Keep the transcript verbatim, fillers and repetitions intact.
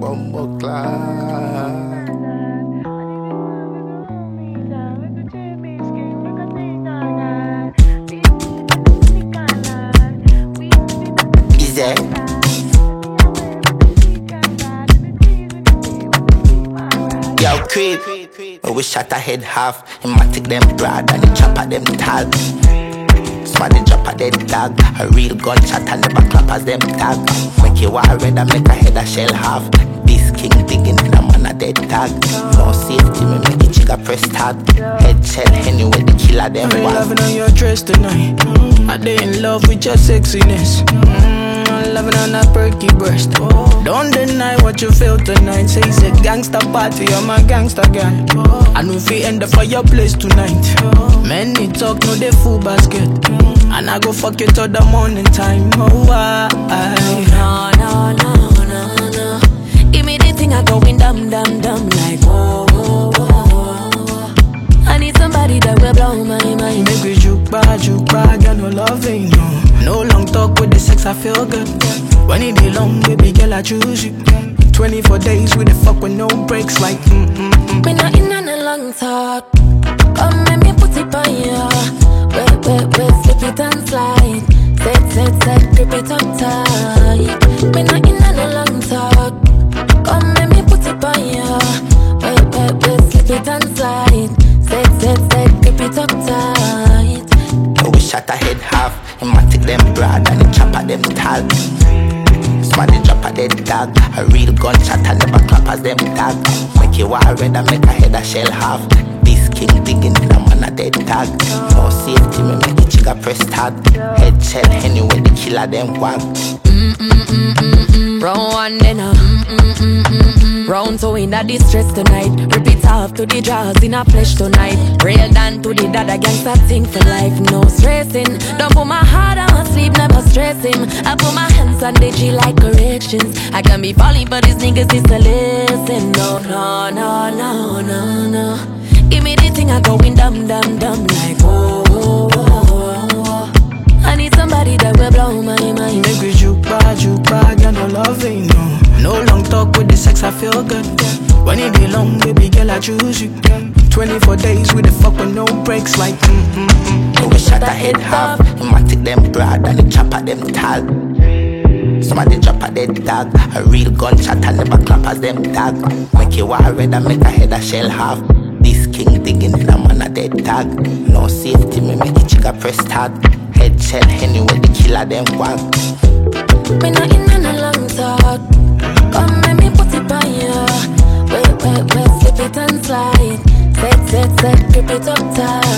bumbo clock. Easy. Yo, creep, oh, we shot a head half. Him a take them broad and he chop at them tag. Smarty drop a dead tag. A real gunshot and never clap as them tag. Make you war red and make a head a shell half. This king digging in a man a dead tag. No safety, me make it chigga press tag. Head shell anyway, the killer them I'm was. loving on your dress tonight. I dey in love with your sexiness. Mm, I'm loving on that perky breast. Don't deny what you feel tonight. Say it's a gangster party, I'm a gangster guy. I know if we end up for your place tonight. Many talk, no they full basket. And I go fuck you till the morning time. Oh, I, no, no, no, no, no. Give me the thing I going dumb, dumb, dumb like whoa, whoa, whoa, whoa. I need somebody that will blow my mind. Make we juke back, juke back, got no loving, no. No long talk with the sex, I feel good. When it be long, baby girl, I choose you. twenty-four days with the fuck with no breaks, like mm mm mm. Me not in on a long talk. Come let me put it on ya. Wait, wait, wait, slip it and slide. Set, set, set, grip it up tight. Me not in on a long talk. Come let me put it on ya. Wait, wait, wait, slip it and slide. Set, set, set, grip it up tight. Oh, we shot a head half. Him a take them broad and he chop at them tag. Smarty drop a dead tag. A real gunshot and never clap as them tag. Make you war red and make a head a shell half. This king digging in a man a dead tag. No safety, me make it chigga press tag. Head shell anyway, the killer them wag. Mm mm mm mm mm. Round one then uh. Mm mm mm mm mm. Round two in a distress tonight. Rip it off to the jaws in a flesh tonight. Real down to the dada gangsta thing for life. No stressing. Don't put my heart on sleep, never stress him. I put my hands on the G like corrections. I can be falling, but these niggas is to listen. No, no, no, no, no, no. Give me the thing I going dumb, dumb, dumb like whoa, whoa, whoa, whoa. I need somebody that will blow my mind. Make we juke back, juke back, got no loving, no. No long talk with the sex, I feel good. When it be long, baby girl, I choose you. twenty-four days with the fuck with no breaks, like mm mm mm. Oh, we shot a head half. Him a take them broad and he chop at them tag. Somebody drop a dead tag. A real gunshot and never clap as them tag. Make you war red and make a head a shell half. This king digging in a man a dead tag. No safety, me make it chigga press tag. Head shell anyway, the killer them wag. Me not in on a long talk. Come let me put it on ya. Wait, wait, wait, slip it and slide. Set, set, set, grip it up tight.